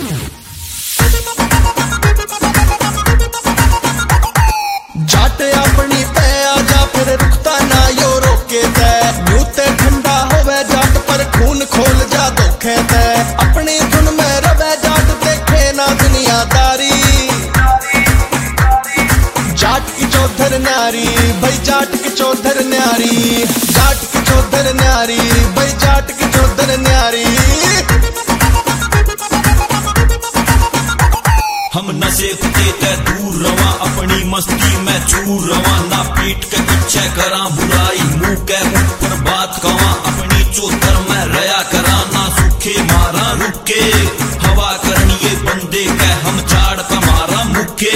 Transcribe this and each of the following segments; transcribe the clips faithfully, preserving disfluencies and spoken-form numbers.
जाट अपनी ते आजा फिर रुकता ना यो रोके ते यूते ठंडा होवे जाट पर खून खोल जा धोखे ते अपनी धुन में रवे जाट देखे ना दुनियादारी जाट की चौधर न्यारी भाई जाट की चौधर न्यारी जाट की चौधर न्यारी भाई जाट की चौधर न्यारी। हम नशे कुत्ते ते दूर रवा अपनी मस्ती में चूर रवा ना पीट के पीछे करा बुराई मुंह के ऊपर बात कवा अपनी चौधर में रया करा ना सूखे मारा रुके हवा करनी ये बंदे के हम झाड़ पे मारा मुके।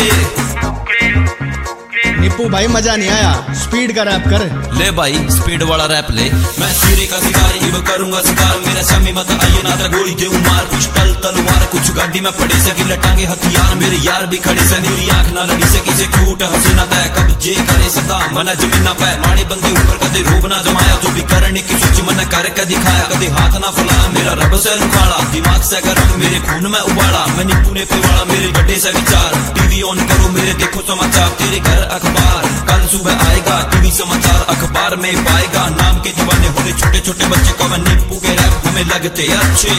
निप्पू भाई मजा नहीं आया स्पीड का रैप कर ले भाई स्पीड वाला रैप ले। मैं सिरे का शिकारी अब करूंगा शिकार मेरा सामने मत आइए ना तेरा गोली दे मार पिस्टल तलवार कुछ गाड़ी में पड़े से लटांगे हथियार मेरे यार भी खड़े से मेरी आंख ना लड़ी से किसे क्यूट हंसे ना तय कब जे करे सदा मना जमीन ना पाए माड़े बंदे ऊपर कदे रोब ना जमाया जो भी करने की सोच मन करके दिखाया कदे हाथ ना फुलाया मेरा रब से लुकाड़ा दिमाग से गरम मेरे खून में उबाला मैं निप्पू ने पे वाला मेरे गड्ढे से विचार टीवी ऑन करो मेरे देखो समाचार तेरे घर अखबार कल सुबह आएगा टीवी समाचार अखबार में पाएगा नाम के दीवाने होने छोटे छोटे बच्चे को निप्पू के रैप हमें लगते अच्छे।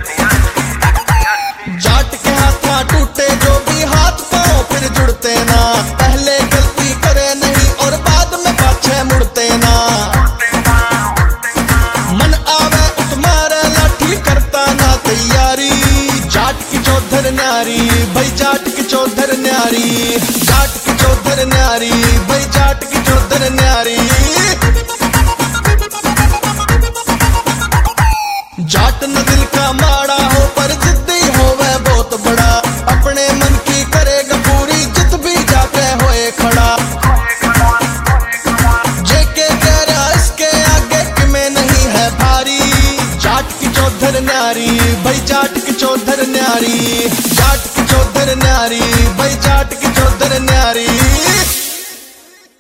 जाट के हाथ टूटे जो भी हाथ पाओ फिर जुड़ते ना पहले गलती करे नहीं और बाद में पाछे मुड़ते ना मन आवे तुम्हारे लाठी करता ना तैयारी जाट की चौधर न्यारी भाई जाट की चौधर न्यारी जाट की चौधर न्यारी भाई जाट की चौधर न्यारी। जाट न दिल का माड़ा हो पर जिद्दी हो वह बहुत बड़ा अपने मन की करेगा पूरी जित भी जाके होए खड़ा जेके कह रहा इसके आगे कि मैं नहीं है भारी जाट की चौधर न्यारी भाई जाट की चौधर न्यारी